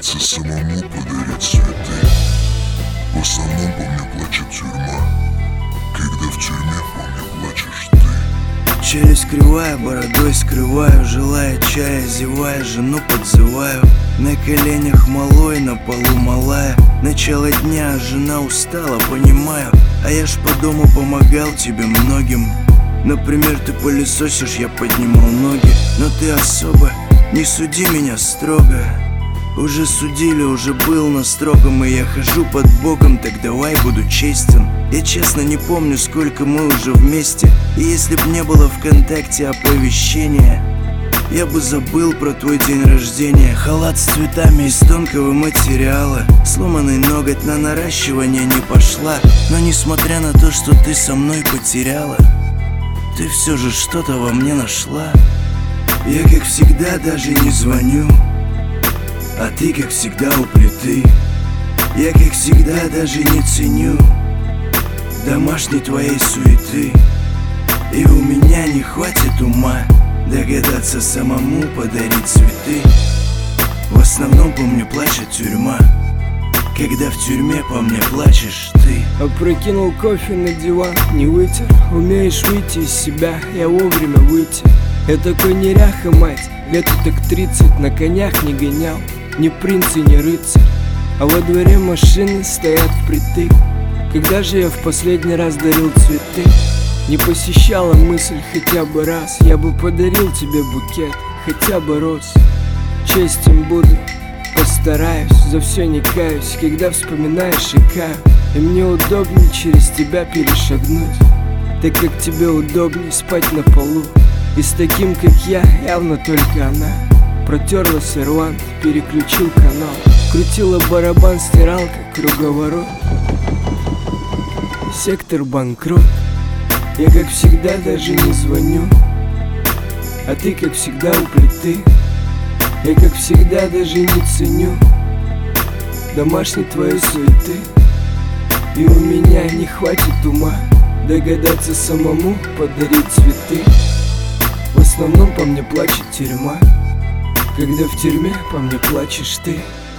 Догадаться самому подарить цветы. В основном по мне плачет тюрьма, когда в тюрьме по мне плачешь ты. Челюсть кривая, бородой скрываю, желая чая, зевая, жену подзываю. На коленях малой, на полу малая. Начало дня, жена устала, понимаю. А я ж по дому помогал тебе многим. Например, ты пылесосишь, я поднимал ноги. Но ты особо не суди меня строго. Уже судили, уже был на строгом, и я хожу под боком, так давай буду честен. Я честно не помню, сколько мы уже вместе. И если б не было ВКонтакте оповещения, я бы забыл про твой день рождения. Халат с цветами из тонкого материала, сломанный ноготь на наращивание не пошла. Но несмотря на то, что ты со мной потеряла, ты все же что-то во мне нашла. Я как всегда даже не звоню, а ты как всегда у плиты. Я как всегда даже не ценю домашней твоей суеты. И у меня не хватит ума догадаться самому подарить цветы. В основном по мне плачет тюрьма, когда в тюрьме по мне плачешь ты. Опрокинул кофе на диван, не вытер. Умеешь выйти из себя, я вовремя выйти. Я такой неряха, мать, лет так 30, на конях не гонял. Ни принц и ни рыцарь, а во дворе машины стоят впритык. Когда же я в последний раз дарил цветы? Не посещала мысль хотя бы раз. Я бы подарил тебе букет, хотя бы роз. Честен буду, постараюсь, за все не каюсь. Когда вспоминаешь, икаю, и мне удобнее через тебя перешагнуть, так как тебе удобнее спать на полу. И с таким, как я, явно только она. Протерла сервант, переключил канал, крутила барабан, стиралка, круговорот. Сектор банкрот. Я как всегда даже не звоню, а ты как всегда у плиты. Я как всегда даже не ценю домашней твоей суеты. И у меня не хватит ума догадаться самому подарить цветы. В основном по мне плачет тюрьма, когда в тюрьме по мне плачешь ты.